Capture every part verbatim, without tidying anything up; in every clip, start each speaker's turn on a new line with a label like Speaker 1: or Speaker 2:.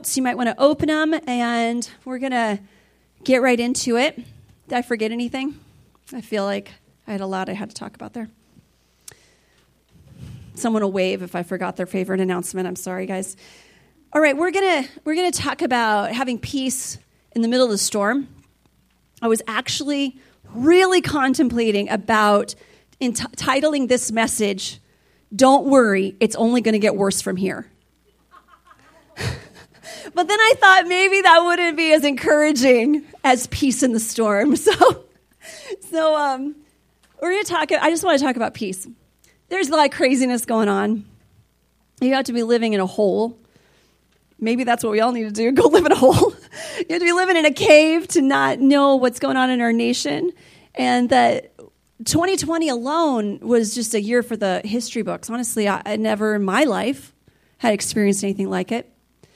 Speaker 1: So you might want to open them, and we're going to get right into it. Did I forget anything? I feel like I had a lot I had to talk about there. Someone will wave if I forgot their favorite announcement. I'm sorry, guys. All right, we're going to we're going to talk about having peace in the middle of the storm. I was actually really contemplating about entitling this message, "Don't worry, it's only going to get worse from here." But then I thought maybe that wouldn't be as encouraging as peace in the storm. So, so um, we're going to talk, I just want to talk about peace. There's a lot of craziness going on. You have to be living in a hole. Maybe that's what we all need to do, go live in a hole. You have to be living in a cave to not know what's going on in our nation. And that twenty twenty alone was just a year for the history books. Honestly, I, I never in my life had experienced anything like it.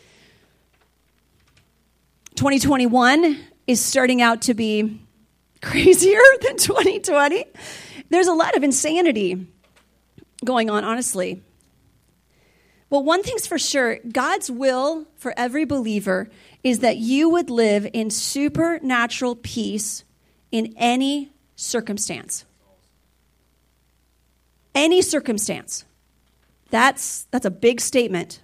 Speaker 1: twenty twenty-one is starting out to be crazier than twenty twenty. There's a lot of insanity going on, honestly. Well, one thing's for sure, God's will for every believer is that you would live in supernatural peace in any circumstance. Any circumstance. That's, that's a big statement.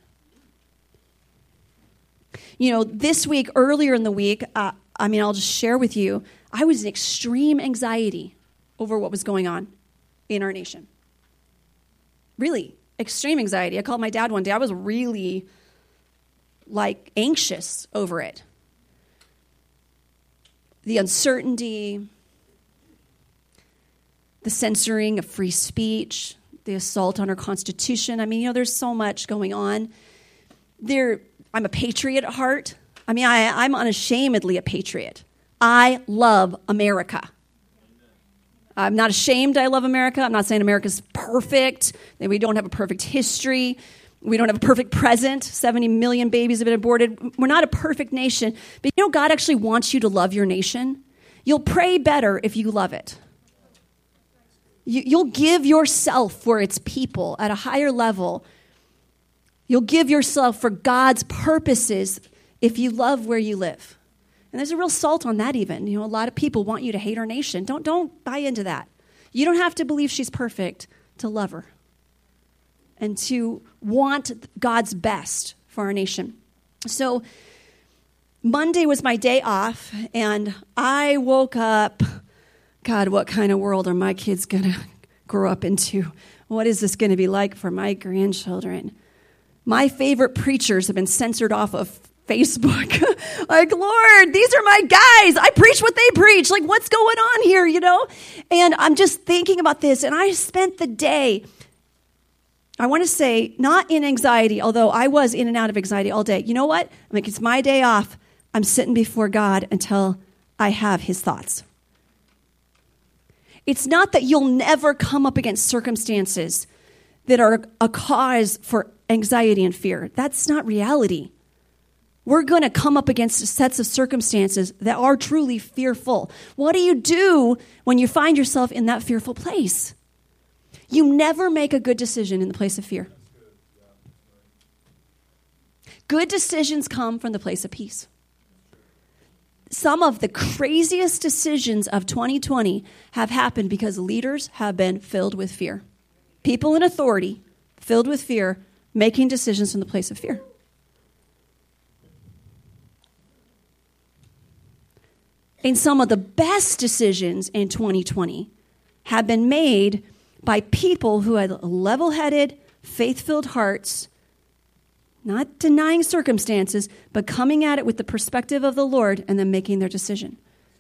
Speaker 1: You know, this week, earlier in the week, uh, I mean, I'll just share with you, I was in extreme anxiety over what was going on in our nation. Really, extreme anxiety. I called my dad one day. I was really, like, anxious over it. The uncertainty, the censoring of free speech, the assault on our Constitution. I mean, you know, there's so much going on. There. I'm a patriot at heart. I mean, I, I'm unashamedly a patriot. I love America. I'm not ashamed I love America. I'm not saying America's perfect, that we don't have a perfect history. We don't have a perfect present. seventy million babies have been aborted. We're not a perfect nation. But you know, God actually wants you to love your nation. You'll pray better if you love it. You, you'll give yourself for its people at a higher level. You'll give yourself for God's purposes if you love where you live. And there's a real salt on that even. You know, a lot of people want you to hate our nation. Don't, don't buy into that. You don't have to believe she's perfect to love her and to want God's best for our nation. So Monday was my day off, and I woke up, God, what kind of world are my kids going to grow up into? What is this going to be like for my grandchildren? My favorite preachers have been censored off of Facebook. Like, Lord, these are my guys. I preach what they preach. Like, what's going on here, you know? And I'm just thinking about this. And I spent the day, I want to say, not in anxiety, although I was in and out of anxiety all day. You know what? I'm like, it's my day off. I'm sitting before God until I have his thoughts. It's not that you'll never come up against circumstances that are a cause for anxiety and fear. That's not reality. We're going to come up against sets of circumstances that are truly fearful. What do you do when you find yourself in that fearful place? You never make a good decision in the place of fear. Good decisions come from the place of peace. Some of the craziest decisions of twenty twenty have happened because leaders have been filled with fear. People in authority, filled with fear, making decisions from the place of fear. And some of the best decisions in twenty twenty have been made by people who had level-headed, faith-filled hearts, not denying circumstances, but coming at it with the perspective of the Lord and then making their decision.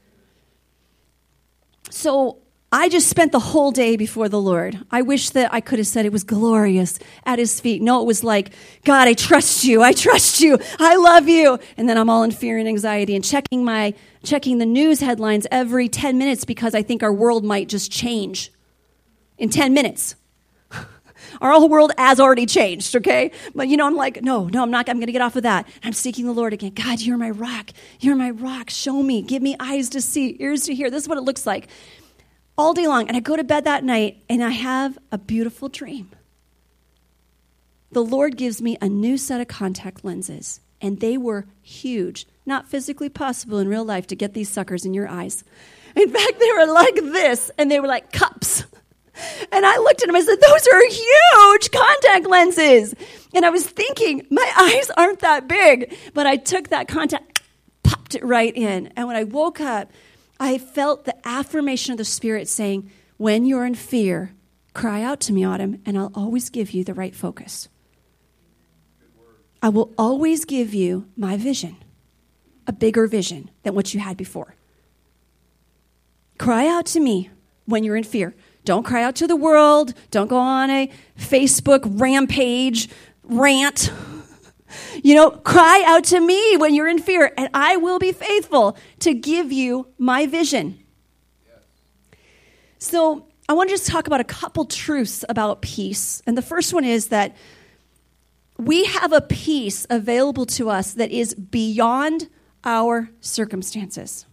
Speaker 1: So I just spent the whole day before the Lord. I wish that I could have said it was glorious at his feet. No, it was like, God, I trust you. I trust you. I love you. And then I'm all in fear and anxiety and checking my checking the news headlines every ten minutes because I think our world might just change in ten minutes. Our whole world has already changed, okay? But, you know, I'm like, no, no, I'm not. I'm going to get off of that. I'm seeking the Lord again. God, you're my rock. You're my rock. Show me. Give me eyes to see, ears to hear. This is what it looks like. All day long. And I go to bed that night, and I have a beautiful dream. The Lord gives me a new set of contact lenses, and they were huge. Not physically possible in real life to get these suckers in your eyes. In fact, they were like this, and they were like cups. And I looked at them and I said, those are huge contact lenses. And I was thinking, my eyes aren't that big. But I took that contact, popped it right in. And when I woke up, I felt the affirmation of the Spirit saying, when you're in fear, cry out to me, Autumn, and I'll always give you the right focus. I will always give you my vision, a bigger vision than what you had before. Cry out to me when you're in fear. Don't cry out to the world. Don't go on a Facebook rampage rant. You know, cry out to me when you're in fear, and I will be faithful to give you my vision. Yes. So I want to just talk about a couple truths about peace. And the first one is that we have a peace available to us that is beyond our circumstances.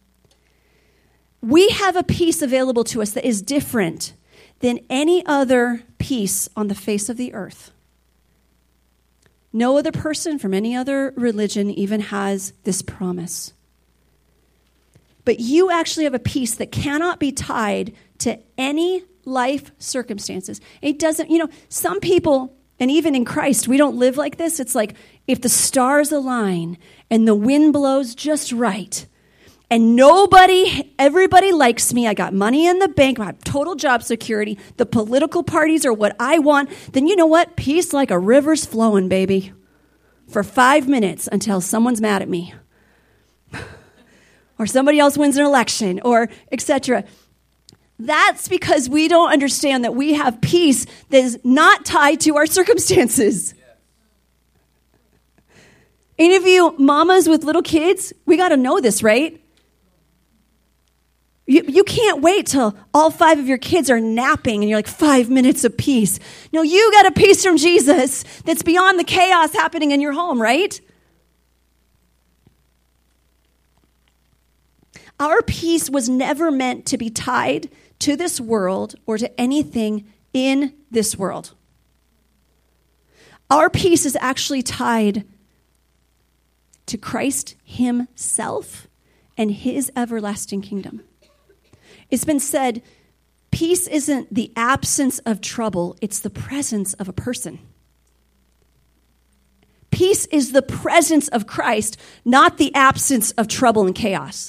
Speaker 1: We have a peace available to us that is different than any other peace on the face of the earth. No other person from any other religion even has this promise. But you actually have a peace that cannot be tied to any life circumstances. It doesn't, you know, some people, and even in Christ, we don't live like this. It's like if the stars align and the wind blows just right, and nobody, everybody likes me, I got money in the bank, I have total job security, the political parties are what I want, then you know what? Peace like a river's flowing, baby, for five minutes until someone's mad at me. Or somebody else wins an election, or et cetera. That's because we don't understand that we have peace that is not tied to our circumstances. Any of you mamas with little kids, we got to know this, right? You, you can't wait till all five of your kids are napping and you're like, five minutes of peace. No, you got a peace from Jesus that's beyond the chaos happening in your home, right? Our peace was never meant to be tied to this world or to anything in this world. Our peace is actually tied to Christ himself and his everlasting kingdom. It's been said, peace isn't the absence of trouble, it's the presence of a person. Peace is the presence of Christ, not the absence of trouble and chaos.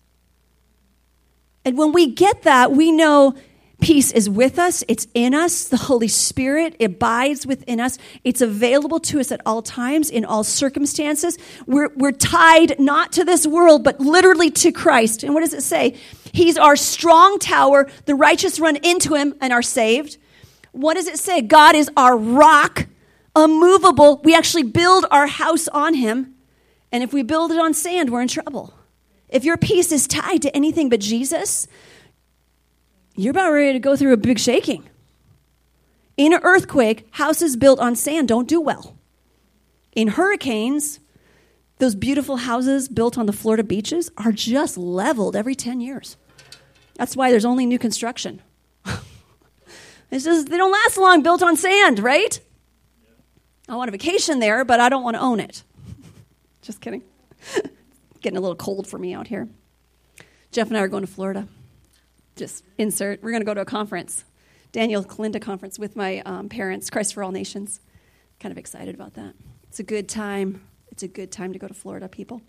Speaker 1: And when we get that, we know peace is with us, it's in us, the Holy Spirit abides within us, it's available to us at all times, in all circumstances. We're, we're tied not to this world, but literally to Christ. And what does it say? He's our strong tower, the righteous run into him and are saved. What does it say? God is our rock, immovable. We actually build our house on him. And if we build it on sand, we're in trouble. If your peace is tied to anything but Jesus, you're about ready to go through a big shaking. In an earthquake, houses built on sand don't do well. In hurricanes, those beautiful houses built on the Florida beaches are just leveled every ten years. That's why there's only new construction. It's just, they don't last long built on sand, right? I want a vacation there, but I don't want to own it. Just kidding. Getting a little cold for me out here. Jeff and I are going to Florida. Just insert. We're going to go to a conference, Daniel Kalinda conference with my um, parents, Christ for All Nations. Kind of excited about that. It's a good time. It's a good time to go to Florida, people.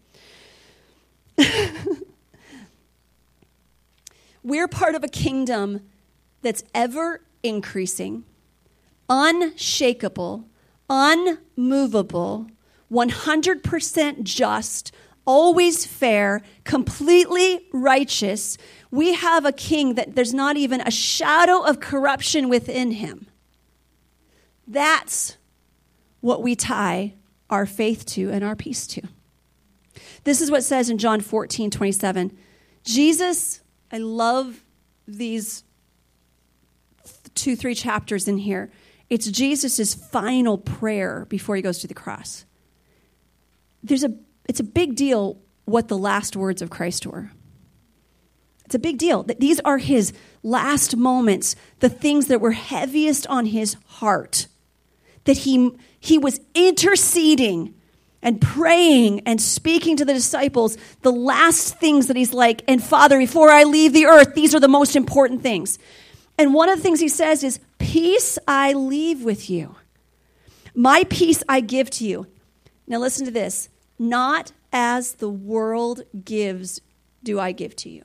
Speaker 1: We're part of a kingdom that's ever increasing, unshakable, unmovable, one hundred percent just, always fair, completely righteous. We have a king that there's not even a shadow of corruption within him. That's what we tie our faith to and our peace to. This is what it says in John fourteen twenty-seven. Jesus, I love these two, three chapters in here. It's Jesus' final prayer before he goes to the cross. There's a, it's a big deal what the last words of Christ were. It's a big deal. These are his last moments, the things that were heaviest on his heart, that he, he was interceding and praying and speaking to the disciples, the last things that he's like, and Father, before I leave the earth, these are the most important things. And one of the things he says is, peace I leave with you. My peace I give to you. Now listen to this. Not as the world gives do I give to you.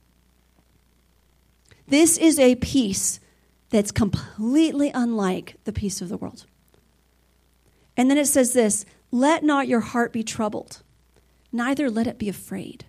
Speaker 1: This is a peace that's completely unlike the peace of the world. And then it says this, let not your heart be troubled, neither let it be afraid.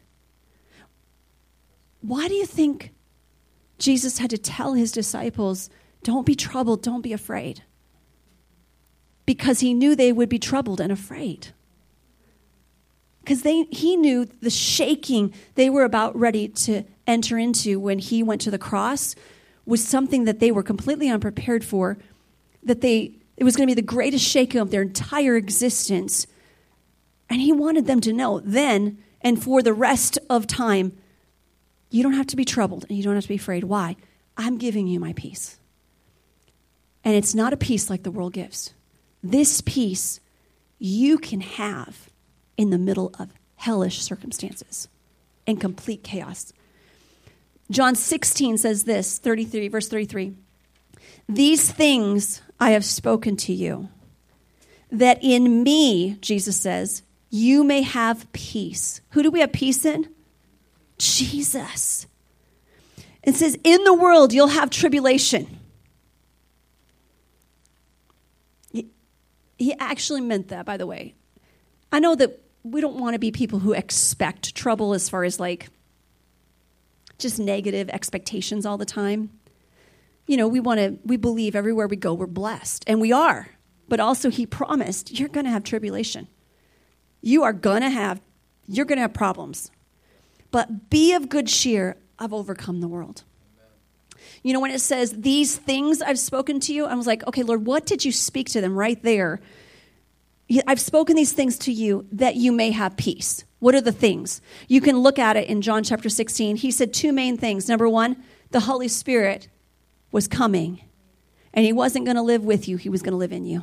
Speaker 1: Why do you think Jesus had to tell his disciples, don't be troubled, don't be afraid? Because he knew they would be troubled and afraid. Because they, he knew the shaking they were about ready to enter into when he went to the cross was something that they were completely unprepared for, that they it was going to be the greatest shaking of their entire existence. And he wanted them to know then and for the rest of time, you don't have to be troubled and you don't have to be afraid. Why? I'm giving you my peace. And it's not a peace like the world gives. This peace you can have in the middle of hellish circumstances and complete chaos. John sixteen says this, thirty-three, verse thirty-three. These things I have spoken to you, that in me, Jesus says, you may have peace. Who do we have peace in? Jesus. It says, in the world you'll have tribulation. He actually meant that, by the way. I know that we don't want to be people who expect trouble as far as like just negative expectations all the time. You know, we want to, we believe everywhere we go, we're blessed. And we are. But also he promised, you're going to have tribulation. You are going to have, you're going to have problems. But be of good cheer, I've overcome the world. Amen. You know, when it says, these things I've spoken to you, I was like, okay, Lord, what did you speak to them right there? I've spoken these things to you that you may have peace. What are the things? You can look at it in John chapter sixteen. He said two main things. Number one, the Holy Spirit was coming, and he wasn't going to live with you. He was going to live in you.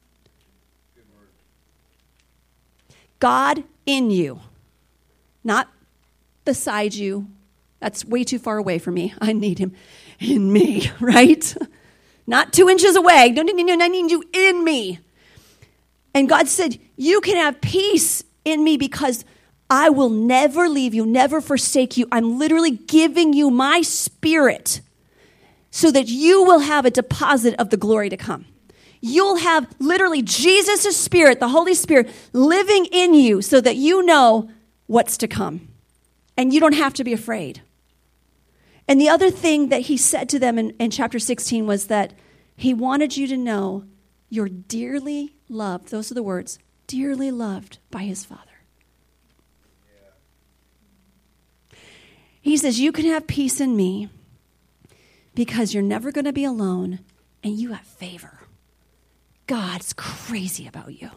Speaker 1: God in you, not beside you. That's way too far away for me. I need him in me, right? Not two inches away. No, no, no, no, I need you in me. And God said, you can have peace in me because I will never leave you, never forsake you. I'm literally giving you my spirit so that you will have a deposit of the glory to come. You'll have literally Jesus' spirit, the Holy Spirit, living in you so that you know what's to come. And you don't have to be afraid. And the other thing that he said to them in, in chapter sixteen was that he wanted you to know you're dearly loved. Those are the words, dearly loved by his Father. Yeah. He says, you can have peace in me because you're never going to be alone and you have favor. God's crazy about you.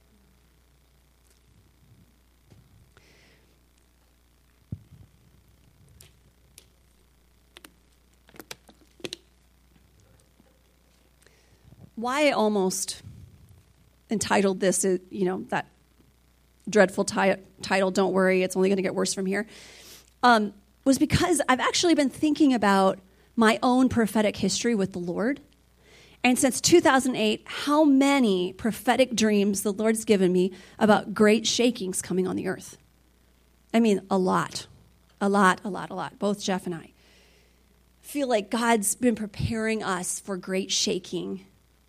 Speaker 1: Why I almost entitled this, you know, that dreadful ti- title, Don't Worry, It's Only Going to Get Worse From Here, um, was because I've actually been thinking about my own prophetic history with the Lord. And since two thousand eight, how many prophetic dreams the Lord's given me about great shakings coming on the earth. I mean, a lot, a lot, a lot, a lot, both Jeff and I. Feel like God's been preparing us for great shaking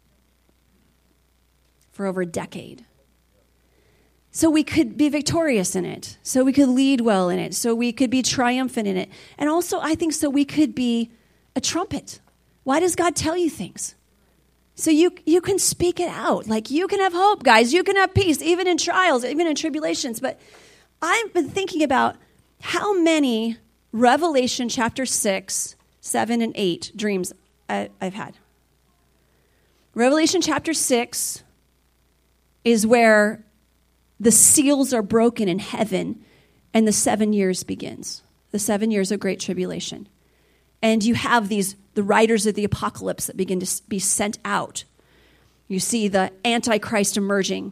Speaker 1: for over a decade. So we could be victorious in it. So we could lead well in it. So we could be triumphant in it. And also, I think so we could be a trumpet. Why does God tell you things? So you you can speak it out. Like you can have hope, guys. You can have peace, even in trials, even in tribulations. But I've been thinking about how many Revelation chapter six, seven, and eight dreams I, I've had. Revelation chapter six is where the seals are broken in heaven and the seven years begins. The seven years of great tribulation. And you have these, the riders of the apocalypse that begin to be sent out. You see the Antichrist emerging.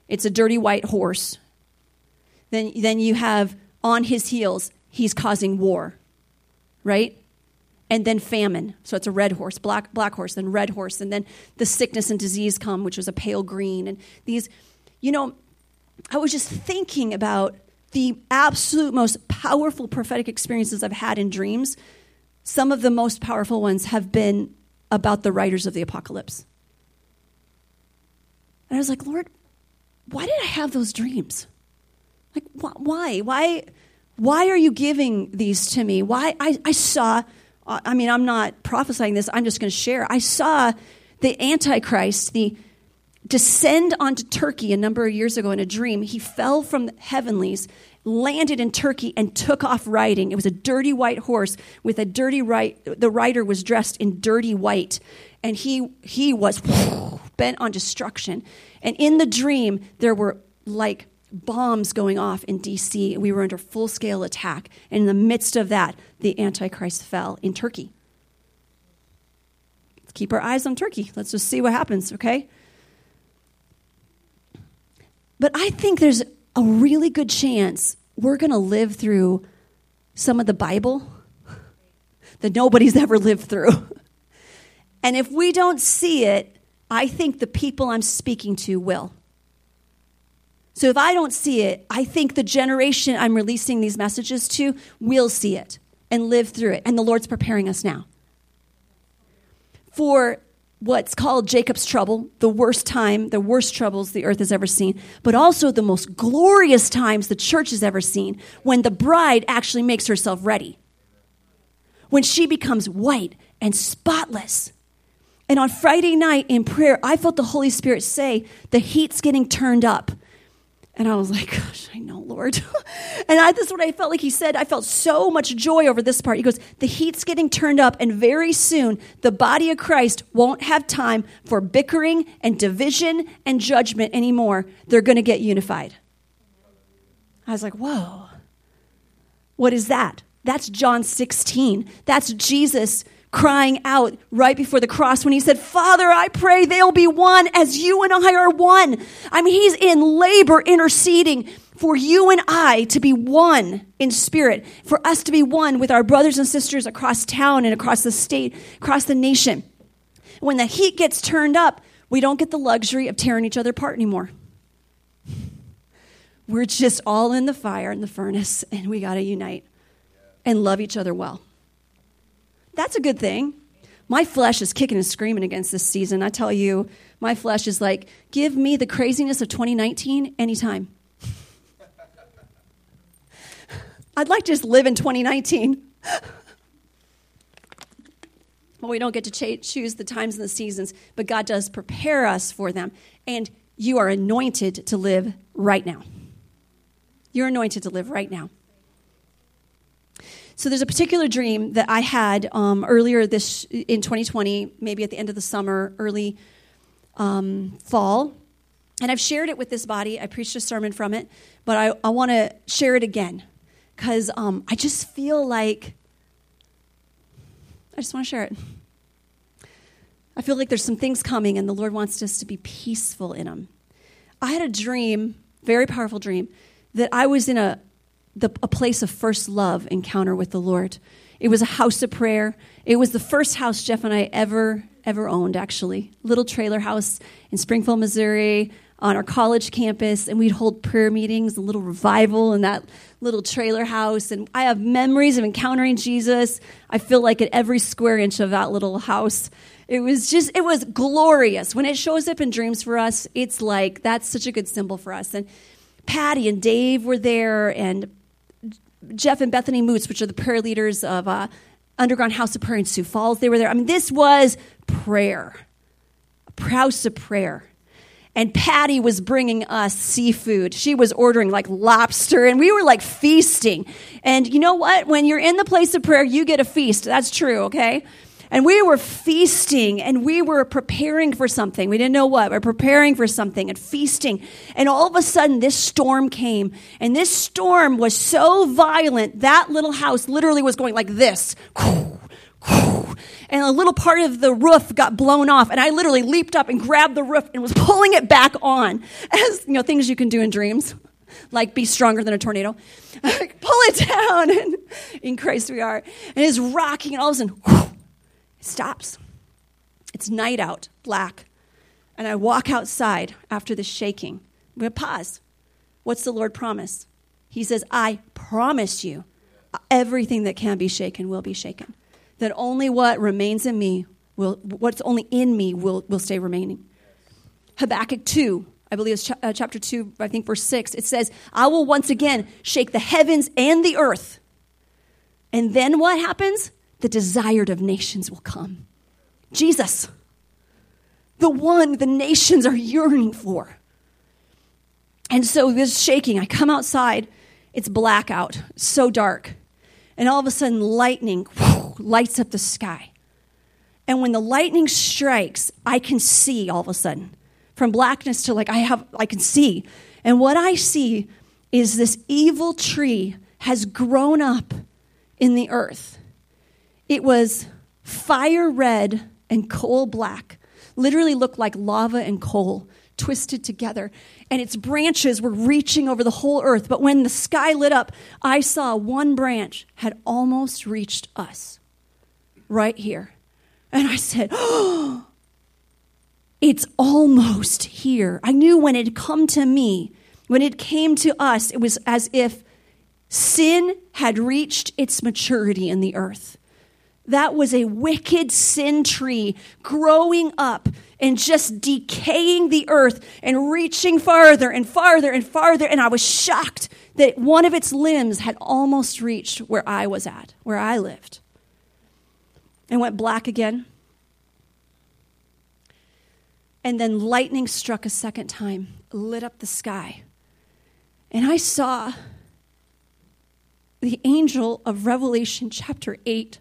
Speaker 1: It's a dirty white horse. Then, then you have on his heels, he's causing war, right? And then famine. So it's a red horse, black black horse, then red horse. And then the sickness and disease come, which was a pale green. And these, you know, I was just thinking about the absolute most powerful prophetic experiences I've had in dreams. Some of the most powerful ones have been about the writers of the apocalypse. And I was like, Lord, why did I have those dreams? Like, wh- why? Why Why are you giving these to me? Why? I, I saw, I mean, I'm not prophesying this. I'm just going to share. I saw the Antichrist, the descend onto Turkey a number of years ago in a dream. He fell from the heavenlies, landed in Turkey, and took off riding. It was a dirty white horse with a dirty right. The rider was dressed in dirty white, and he he was bent on destruction. And in the dream, there were like bombs going off in D C We were under full-scale attack. And in the midst of that, the Antichrist fell in Turkey. Let's keep our eyes on Turkey. Let's just see what happens, okay? But I think there's a really good chance we're going to live through some of the Bible that nobody's ever lived through. And if we don't see it, I think the people I'm speaking to will. So if I don't see it, I think the generation I'm releasing these messages to will see it and live through it. And the Lord's preparing us now for what's called Jacob's trouble, the worst time, the worst troubles the earth has ever seen, but also the most glorious times the church has ever seen, when the bride actually makes herself ready, when she becomes white and spotless. And on Friday night in prayer, I felt the Holy Spirit say, the heat's getting turned up. And I was like, gosh, I know, Lord. And I, this is what I felt like he said. I felt so much joy over this part. He goes, the heat's getting turned up, and very soon the body of Christ won't have time for bickering and division and judgment anymore. They're going to get unified. I was like, whoa. What is that? That's John sixteen. That's Jesus crying out right before the cross when he said, Father, I pray they'll be one as you and I are one. I mean, he's in labor interceding for you and I to be one in spirit, for us to be one with our brothers and sisters across town and across the state, across the nation. When the heat gets turned up, we don't get the luxury of tearing each other apart anymore. We're just all in the fire and the furnace, and we got to unite and love each other well. That's a good thing. My flesh is kicking and screaming against this season. I tell you, my flesh is like, give me the craziness of twenty nineteen anytime. I'd like to just live in twenty nineteen. Well, we don't get to ch- choose the times and the seasons, but God does prepare us for them. And you are anointed to live right now. You're anointed to live right now. So there's a particular dream that I had um, earlier this in twenty twenty, maybe at the end of the summer, early um, fall. And I've shared it with this body. I preached a sermon from it, but I, I want to share it again because um, I just feel like, I just want to share it. I feel like there's some things coming and the Lord wants us to be peaceful in them. I had a dream, very powerful dream, that I was in a The, a place of first love encounter with the Lord. It was a house of prayer. It was the first house Jeff and I ever, ever owned, actually. Little trailer house in Springfield, Missouri, on our college campus, and we'd hold prayer meetings, a little revival in that little trailer house. And I have memories of encountering Jesus. I feel like at every square inch of that little house. It was just, it was glorious. When it shows up in dreams for us, it's like, that's such a good symbol for us. And Patty and Dave were there, and Jeff and Bethany Moots, which are the prayer leaders of uh, Underground House of Prayer in Sioux Falls, they were there. I mean, this was prayer, a house of prayer. And Patty was bringing us seafood. She was ordering like lobster, and we were like feasting. And you know what? When you're in the place of prayer, you get a feast. That's true, okay? And we were feasting, and we were preparing for something. We didn't know what. We were preparing for something and feasting. And all of a sudden, this storm came. And this storm was so violent, that little house literally was going like this. and a little part of the roof got blown off, and I literally leaped up and grabbed the roof and was pulling it back on, as you know, things you can do in dreams, like be stronger than a tornado. Pull it down, and in Christ we are. And it's rocking, and all of a sudden, whew, it stops. It's night out, black, and I walk outside after the shaking. I'm going to pause. What's the Lord promise? He says, I promise you, everything that can be shaken will be shaken. That only what remains in me will, what's only in me will, will stay remaining. Habakkuk two, I believe it's ch- uh, chapter two, I think verse six. It says, I will once again shake the heavens and the earth. And then what happens? The desired of nations will come. Jesus, the one the nations are yearning for. And so this shaking, I come outside, it's black out, so dark. And all of a sudden, lightning whew, lights up the sky. And when the lightning strikes, I can see all of a sudden. From blackness to like, I have, I can see. And what I see is this evil tree has grown up in the earth. It was fire red and coal black. Literally looked like lava and coal twisted together. And its branches were reaching over the whole earth. But when the sky lit up, I saw one branch had almost reached us. Right here. And I said, oh, it's almost here. I knew when it had come to me, when it came to us, it was as if sin had reached its maturity in the earth. That was a wicked sin tree growing up and just decaying the earth and reaching farther and farther and farther. And I was shocked that one of its limbs had almost reached where I was at, where I lived. And went black again. And then lightning struck a second time, lit up the sky. And I saw the angel of Revelation chapter eight.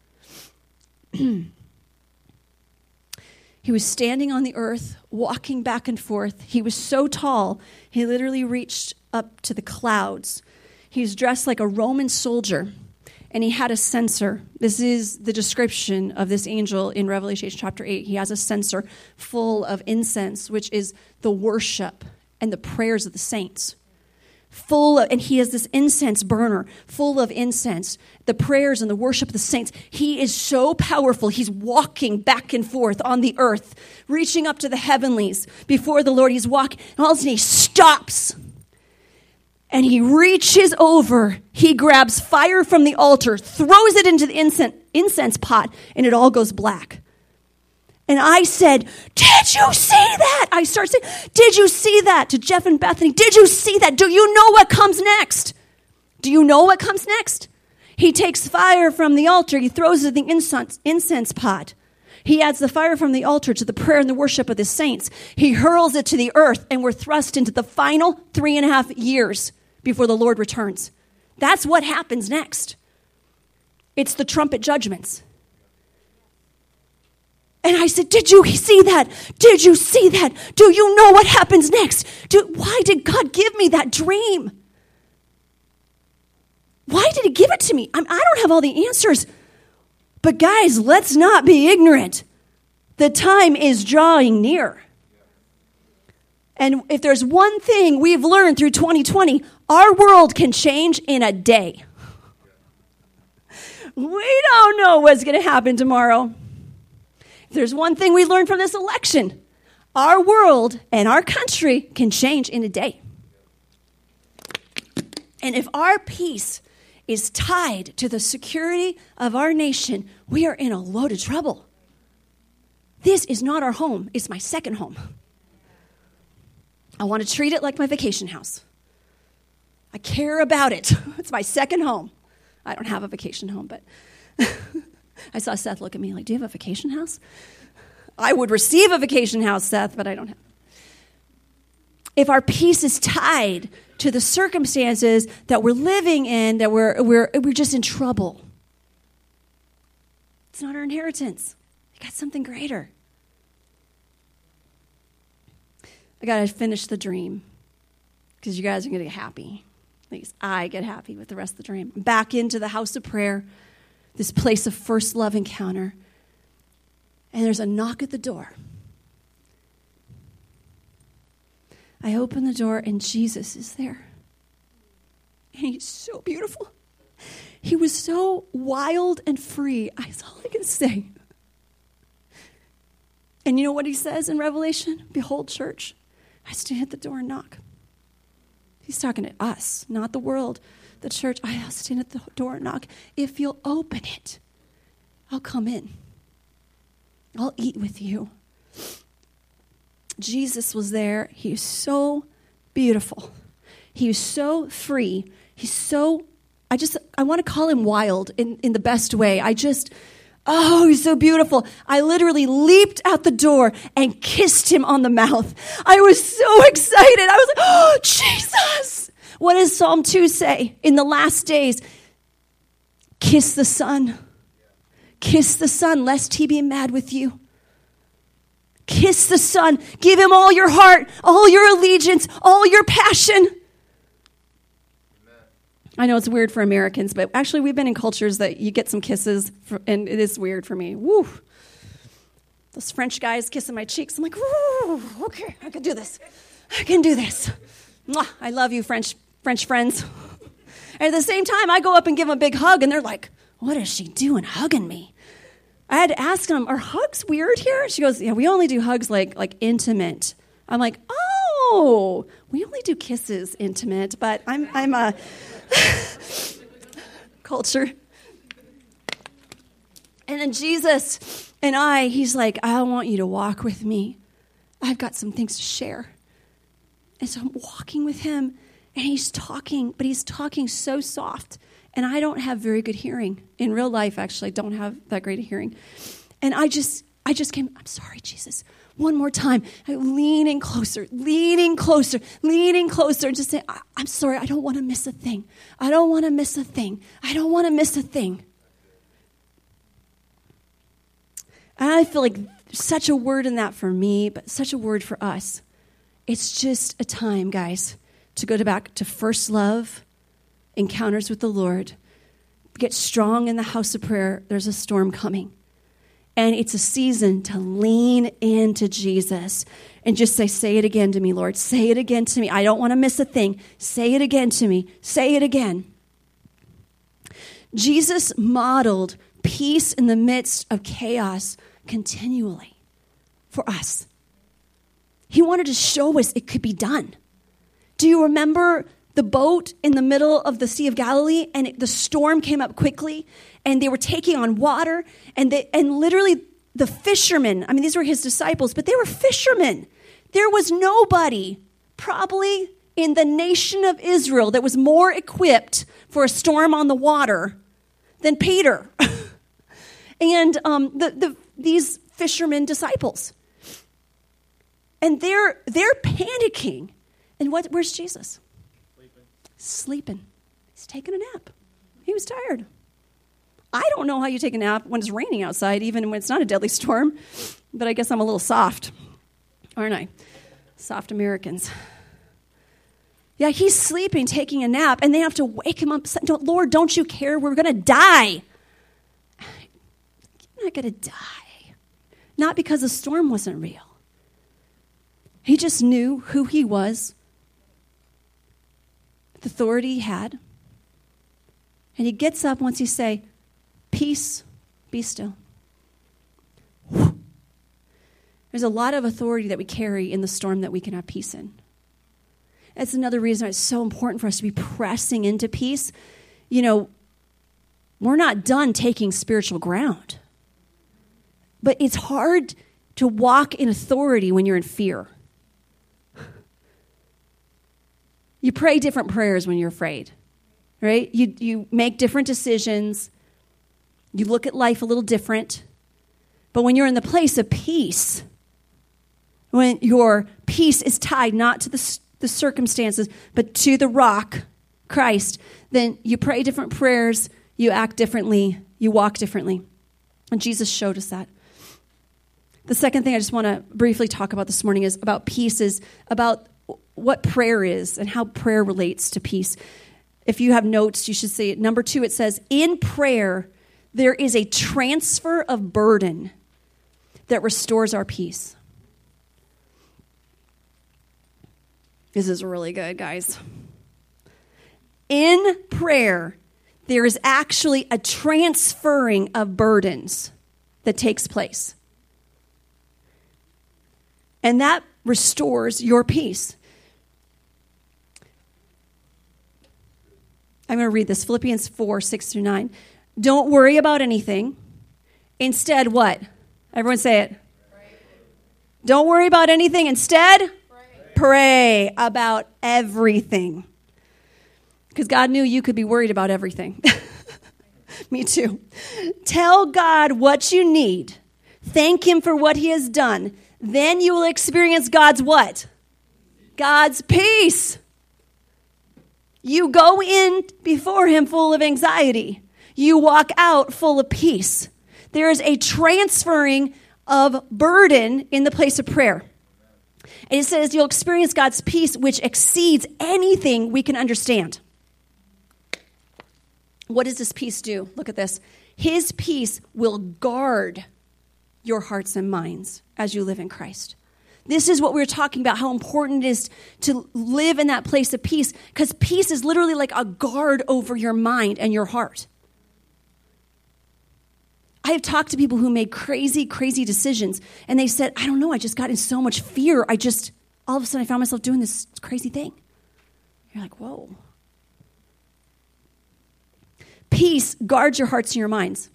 Speaker 1: He was standing on the earth, walking back and forth. He was so tall, he literally reached up to the clouds. He was dressed like a Roman soldier, and he had a censer. This is the description of this angel in Revelation chapter eight. He has a censer full of incense, which is the worship and the prayers of the saints. Full of, and he has this incense burner full of incense, the prayers and the worship of the saints. He is so powerful. He's walking back and forth on the earth, reaching up to the heavenlies before the Lord. He's walking, and all of a sudden he stops. And he reaches over. He grabs fire from the altar, throws it into the incense, incense pot, and it all goes black. And I said, did you see that? I start saying, did you see that? To Jeff and Bethany, did you see that? Do you know what comes next? Do you know what comes next? He takes fire from the altar. He throws it in the incense, incense pot. He adds the fire from the altar to the prayer and the worship of the saints. He hurls it to the earth, and we're thrust into the final three and a half years before the Lord returns. That's what happens next. It's the trumpet judgments. And I said, did you see that? Did you see that? Do you know what happens next? Do, why did God give me that dream? Why did he give it to me? I'm, I don't have all the answers. But guys, let's not be ignorant. The time is drawing near. And if there's one thing we've learned through twenty twenty, our world can change in a day. We don't know what's going to happen tomorrow. If there's one thing we learned from this election, our world and our country can change in a day. And if our peace is tied to the security of our nation, we are in a load of trouble. This is not our home. It's my second home. I want to treat it like my vacation house. I care about it. It's my second home. I don't have a vacation home, but I saw Seth look at me like, do you have a vacation house? I would receive a vacation house, Seth, but I don't have. If our peace is tied to the circumstances that we're living in, that we're we're we're just in trouble. It's not our inheritance. We got something greater. I got to finish the dream because you guys are going to get happy. At least I get happy with the rest of the dream. Back into the house of prayer, this place of first love encounter. And there's a knock at the door. I open the door, and Jesus is there. And he's so beautiful. He was so wild and free. That's all I can say. And you know what he says in Revelation? Behold, church, I stand at the door and knock. He's talking to us, not the world. The church, I stand at the door and knock. If you'll open it, I'll come in. I'll eat with you. Jesus was there. He was so beautiful. He was so free. He's so, I just, I want to call him wild in, in the best way. I just, oh, he's so beautiful. I literally leaped out the door and kissed him on the mouth. I was so excited. I was like, oh, Jesus. What does Psalm two say? In the last days, kiss the Son. Kiss the Son, lest he be mad with you. Kiss the Son. Give him all your heart, all your allegiance, all your passion. Amen. I know it's weird for Americans, but actually we've been in cultures that you get some kisses, for, and it is weird for me. Woo. Those French guys kissing my cheeks. I'm like, woo, okay, I can do this. I can do this. Mwah, I love you, French French friends. And at the same time, I go up and give them a big hug, and they're like, what is she doing hugging me? I had to ask them, are hugs weird here? She goes, yeah, we only do hugs like like intimate. I'm like, oh, we only do kisses intimate, but I'm I'm a culture. And then Jesus and I, he's like, I want you to walk with me. I've got some things to share. And so I'm walking with him, and he's talking, but he's talking so soft. And I don't have very good hearing. In real life, actually, I don't have that great a hearing. And I just I just came, I'm sorry, Jesus. One more time. I'm leaning closer, leaning closer, leaning closer, and just saying, I'm sorry, I don't want to miss a thing. I don't want to miss a thing. I don't want to miss a thing. And I feel like such a word in that for me, but such a word for us. It's just a time, guys, to go to back to first love, encounters with the Lord. Get strong in the house of prayer. There's a storm coming. And it's a season to lean into Jesus and just say, say it again to me, Lord. Say it again to me. I don't want to miss a thing. Say it again to me. Say it again. Jesus modeled peace in the midst of chaos continually for us. He wanted to show us it could be done. Do you remember the boat in the middle of the Sea of Galilee, and it, the storm came up quickly, and they were taking on water, and they, and literally the fishermen, I mean, these were his disciples, but they were fishermen. There was nobody, probably in the nation of Israel, that was more equipped for a storm on the water than Peter and um, the, the these fishermen disciples. And they're they're panicking. And what? Where's Jesus? Sleeping. He's taking a nap. He was tired. I don't know how you take a nap when it's raining outside, even when it's not a deadly storm. But I guess I'm a little soft, aren't I? Soft Americans. Yeah, he's sleeping, taking a nap, and they have to wake him up. Lord, don't you care? We're going to die. You're not going to die. Not because the storm wasn't real. He just knew who he was, the authority he had. And he gets up once he say, peace, be still. Whew. There's a lot of authority that we carry in the storm that we can have peace in. That's another reason it's so important for us to be pressing into peace. You know, we're not done taking spiritual ground. But it's hard to walk in authority when you're in fear. You pray different prayers when you're afraid, right? You you make different decisions. You look at life a little different. But when you're in the place of peace, when your peace is tied not to the, the circumstances, but to the rock, Christ, then you pray different prayers, you act differently, you walk differently. And Jesus showed us that. The second thing I just want to briefly talk about this morning is about peace, is about what prayer is and how prayer relates to peace. If you have notes, you should see it. Number two, it says, in prayer, there is a transfer of burden. that restores our peace. This is really good, guys. In prayer, there is actually a transferring of burdens that takes place. And that restores your peace. I'm going to read this, Philippians four, six through nine. Don't worry about anything. Instead, what? Everyone say it. Pray. Don't worry about anything. Instead, pray, pray about everything. Because God knew you could be worried about everything. Me too. Tell God what you need. Thank him for what he has done. Then you will experience God's what? God's peace. You go in before him full of anxiety. You walk out full of peace. There is a transferring of burden in the place of prayer. And it says you'll experience God's peace, which exceeds anything we can understand. What does this peace do? Look at this. His peace will guard your hearts and minds as you live in Christ. This is what we were talking about, how important it is to live in that place of peace, because peace is literally like a guard over your mind and your heart. I have talked to people who made crazy, crazy decisions, and they said, I don't know, I just got in so much fear. I just, all of a sudden, I found myself doing this crazy thing. You're like, whoa. Peace guards your hearts and your minds.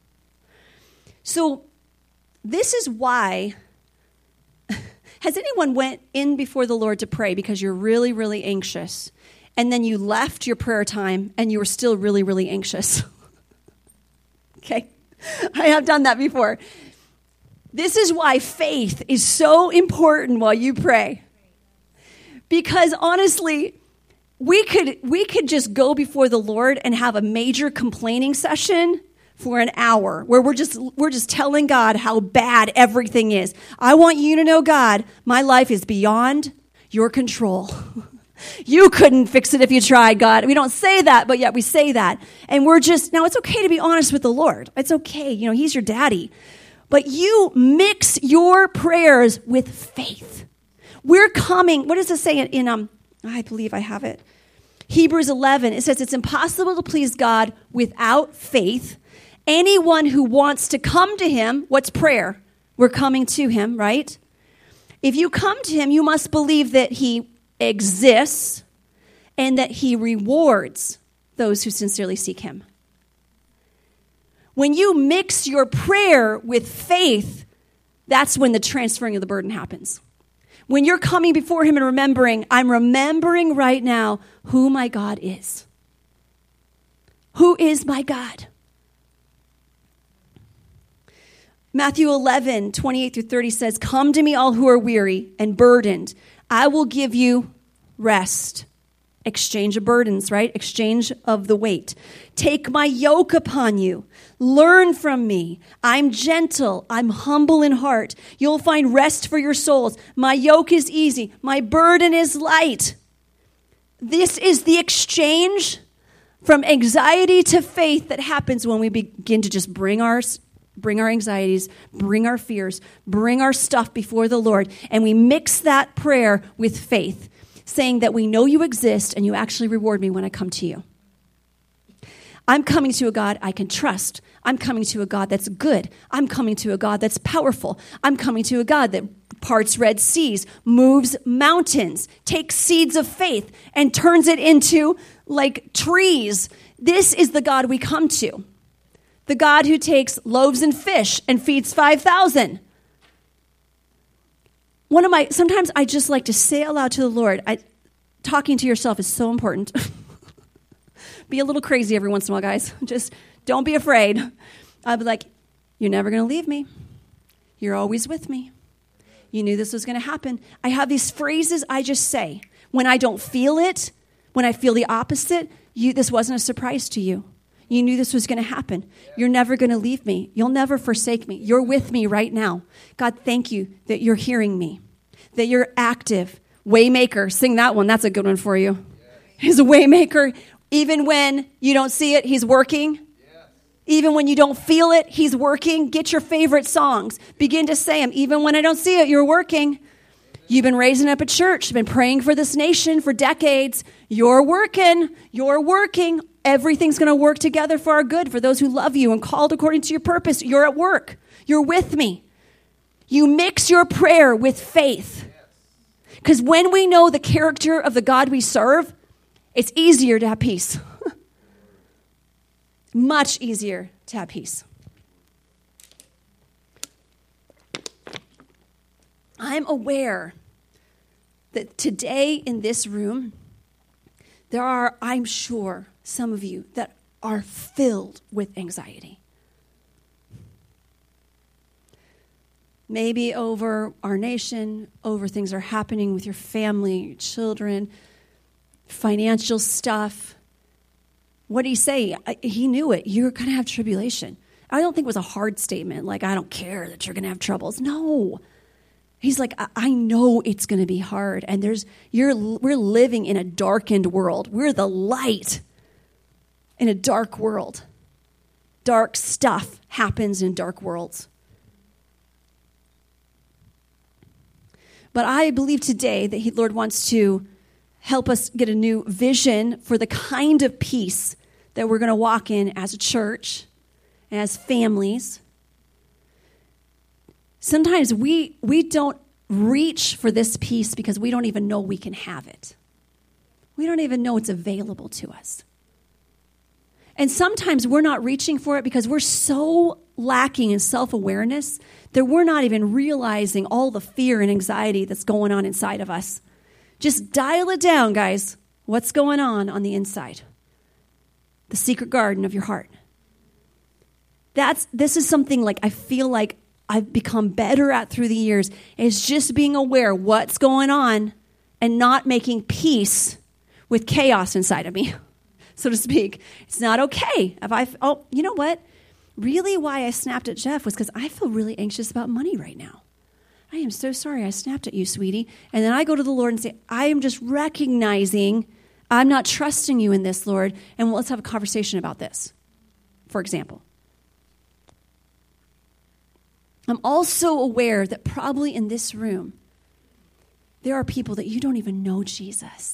Speaker 1: So this is why, has anyone went in before the Lord to pray because you're really, really anxious, and then you left your prayer time and you were still really, really anxious? Okay, I have done that before. This is why faith is so important while you pray. Because honestly, we could we could just go before the Lord and have a major complaining session for an hour where we're just we're just telling God how bad everything is. I want you to know, God, my life is beyond your control. You couldn't fix it if you tried, God. We don't say that, but yet we say that. And we're just, now it's okay to be honest with the Lord. It's okay. You know, he's your daddy. But you mix your prayers with faith. We're coming, what does it say in, in um? I believe I have it. Hebrews eleven, it says it's impossible to please God without faith. Anyone who wants to come to him, what's prayer? We're coming to him, right? If you come to him, you must believe that he exists and that he rewards those who sincerely seek him. When you mix your prayer with faith, that's when the transferring of the burden happens. When you're coming before him and remembering, I'm remembering right now who my God is. Who is my God? Matthew eleven, twenty-eight through thirty says, come to me all who are weary and burdened. I will give you rest. Exchange of burdens, right? Exchange of the weight. Take my yoke upon you. Learn from me. I'm gentle. I'm humble in heart. You'll find rest for your souls. My yoke is easy. My burden is light. This is the exchange from anxiety to faith that happens when we begin to just bring our, bring our anxieties, bring our fears, bring our stuff before the Lord, and we mix that prayer with faith, saying that we know you exist and you actually reward me when I come to you. I'm coming to a God I can trust. I'm coming to a God that's good. I'm coming to a God that's powerful. I'm coming to a God that parts Red Seas, moves mountains, takes seeds of faith and turns it into like trees. This is the God we come to. The God who takes loaves and fish and feeds five thousand. One of my, sometimes I just like to say out loud to the Lord, I, talking to yourself is so important. Be a little crazy every once in a while, guys. Just don't be afraid. I'll be like, you're never going to leave me. You're always with me. You knew this was going to happen. I have these phrases I just say. When I don't feel it, when I feel the opposite, you, this wasn't a surprise to you. You knew this was going to happen. You're never going to leave me. You'll never forsake me. You're with me right now. God, thank you that you're hearing me, that you're active. Waymaker, sing that one. That's a good one for you. He's a waymaker. Even when you don't see it, he's working. Even when you don't feel it, he's working. Get your favorite songs. Begin to say them. Even when I don't see it, you're working. You've been raising up a church. You've been praying for this nation for decades. You're working. You're working. Everything's going to work together for our good, for those who love you and called according to your purpose. You're at work. You're with me. You mix your prayer with faith. Because when we know the character of the God we serve, it's easier to have peace. Much easier to have peace. I'm aware that today in this room, there are, I'm sure, some of you that are filled with anxiety. Maybe over our nation, over things that are happening with your family, your children, financial stuff. What did he say? He knew it. You're going to have tribulation. I don't think it was a hard statement, like, I don't care that you're going to have troubles. No. He's like, I, I know it's going to be hard. And there's you're we're living in a darkened world. We're the light in a dark world. Dark stuff happens in dark worlds. But I believe today that the Lord wants to help us get a new vision for the kind of peace that we're going to walk in as a church, as families. Sometimes we we don't reach for this peace because we don't even know we can have it. We don't even know it's available to us. And sometimes we're not reaching for it because we're so lacking in self-awareness that we're not even realizing all the fear and anxiety that's going on inside of us. Just dial it down, guys. What's going on on the inside? The secret garden of your heart. That's this is something like I feel like I've become better at through the years, is just being aware what's going on and not making peace with chaos inside of me, so to speak. It's not okay. If I, oh, you know what? Really why I snapped at Jeff was because I feel really anxious about money right now. I am so sorry I snapped at you, sweetie. And then I go to the Lord and say, I am just recognizing I'm not trusting you in this, Lord, and let's have a conversation about this, for example. I'm also aware that probably in this room, there are people that you don't even know Jesus.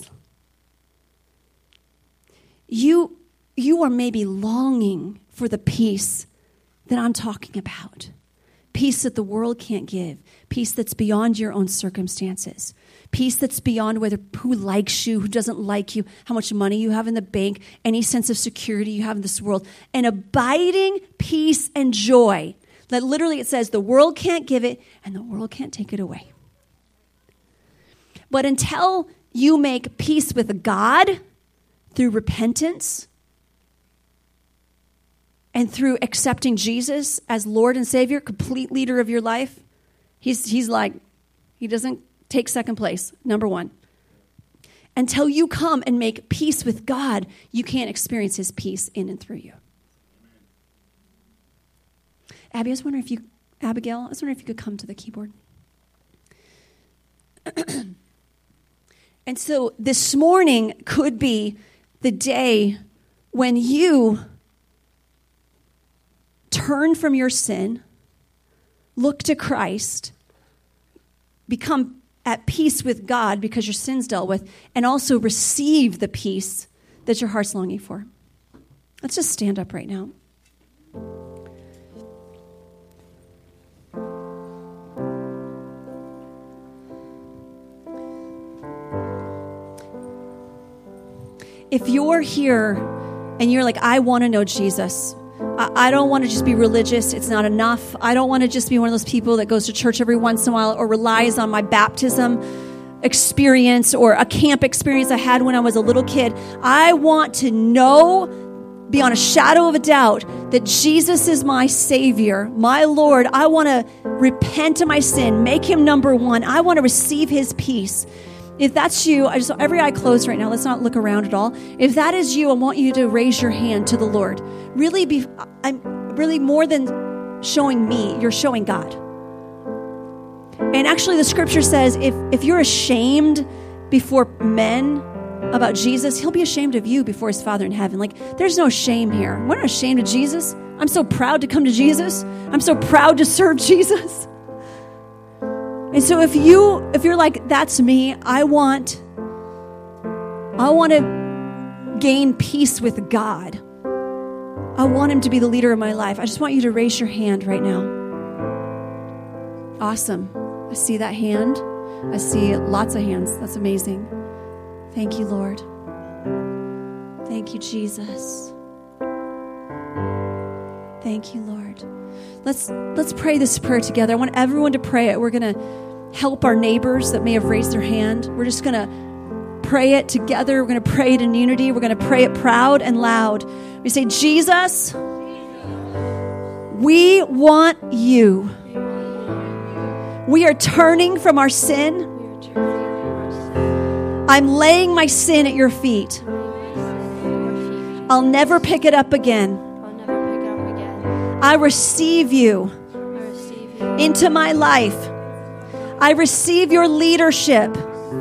Speaker 1: You, you are maybe longing for the peace that I'm talking about. Peace that the world can't give. Peace that's beyond your own circumstances. Peace that's beyond whether who likes you, who doesn't like you, how much money you have in the bank, any sense of security you have in this world. An abiding peace and joy that literally it says the world can't give it and the world can't take it away. But until you make peace with God through repentance and through accepting Jesus as Lord and Savior, complete leader of your life, he's he's like, he doesn't take second place, number one. Until you come and make peace with God, you can't experience his peace in and through you. Abby, I was wondering if you, Abigail, I was wondering if you could come to the keyboard. And so this morning could be the day when you turn from your sin, look to Christ, become at peace with God because your sin's dealt with, and also receive the peace that your heart's longing for. Let's just stand up right now. If you're here and you're like, I want to know Jesus. I, I don't want to just be religious. It's not enough. I don't want to just be one of those people that goes to church every once in a while or relies on my baptism experience or a camp experience I had when I was a little kid. I want to know, beyond a shadow of a doubt, that Jesus is my Savior, my Lord. I want to repent of my sin, make him number one. I want to receive his peace. If that's you, I just every eye closed right now. Let's not look around at all. If that is you, I want you to raise your hand to the Lord. Really be, I'm really more than showing me, you're showing God. And actually the scripture says if, if you're ashamed before men about Jesus, he'll be ashamed of you before his Father in heaven. Like, there's no shame here. We're not ashamed of Jesus. I'm so proud to come to Jesus. I'm so proud to serve Jesus. And so if you, if you're like, that's me, I want, I want to gain peace with God. I want him to be the leader of my life. I just want you to raise your hand right now. Awesome. I see that hand. I see lots of hands. That's amazing. Thank you, Lord. Thank you, Jesus. Thank you, Lord. Let's let's pray this prayer together. I want everyone to pray it. We're going to help our neighbors that may have raised their hand. We're just going to pray it together. We're going to pray it in unity. We're going to pray it proud and loud. We say, Jesus, we want you. We are turning from our sin. I'm laying my sin at your feet. I'll never pick it up again. I receive you into my life. I receive your leadership.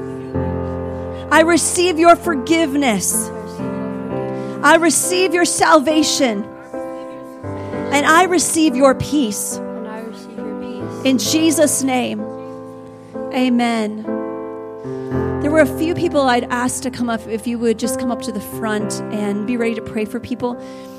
Speaker 1: I receive your forgiveness. I receive your salvation. And I receive your peace. In Jesus' name, amen. There were a few people I'd asked to come up, if you would just come up to the front and be ready to pray for people.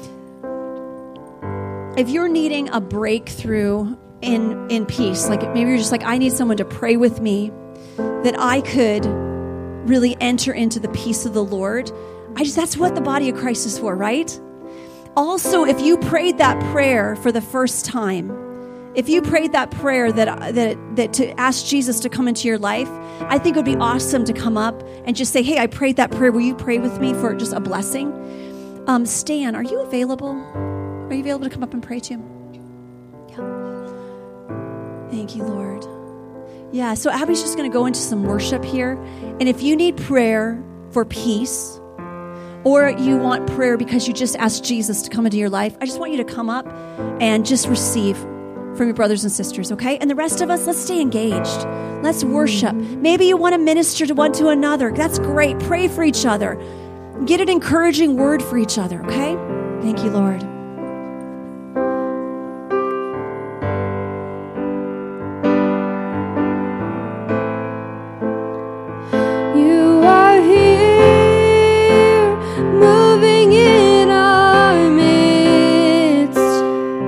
Speaker 1: If you're needing a breakthrough in, in peace, like maybe you're just like, I need someone to pray with me that I could really enter into the peace of the Lord. I just, that's what the body of Christ is for, right? Also, if you prayed that prayer for the first time, if you prayed that prayer that that that to ask Jesus to come into your life, I think it would be awesome to come up and just say, hey, I prayed that prayer. Will you pray with me for just a blessing? Um, Stan, are you available? Are you available to come up and pray too? Yeah. Thank you, Lord. Yeah, so Abby's just going to go into some worship here. And if you need prayer for peace, or you want prayer because you just asked Jesus to come into your life, I just want you to come up and just receive from your brothers and sisters, okay? And the rest of us, let's stay engaged. Let's worship. Maybe you want to minister to one to another. That's great. Pray for each other. Get an encouraging word for each other, okay? Thank you, Lord.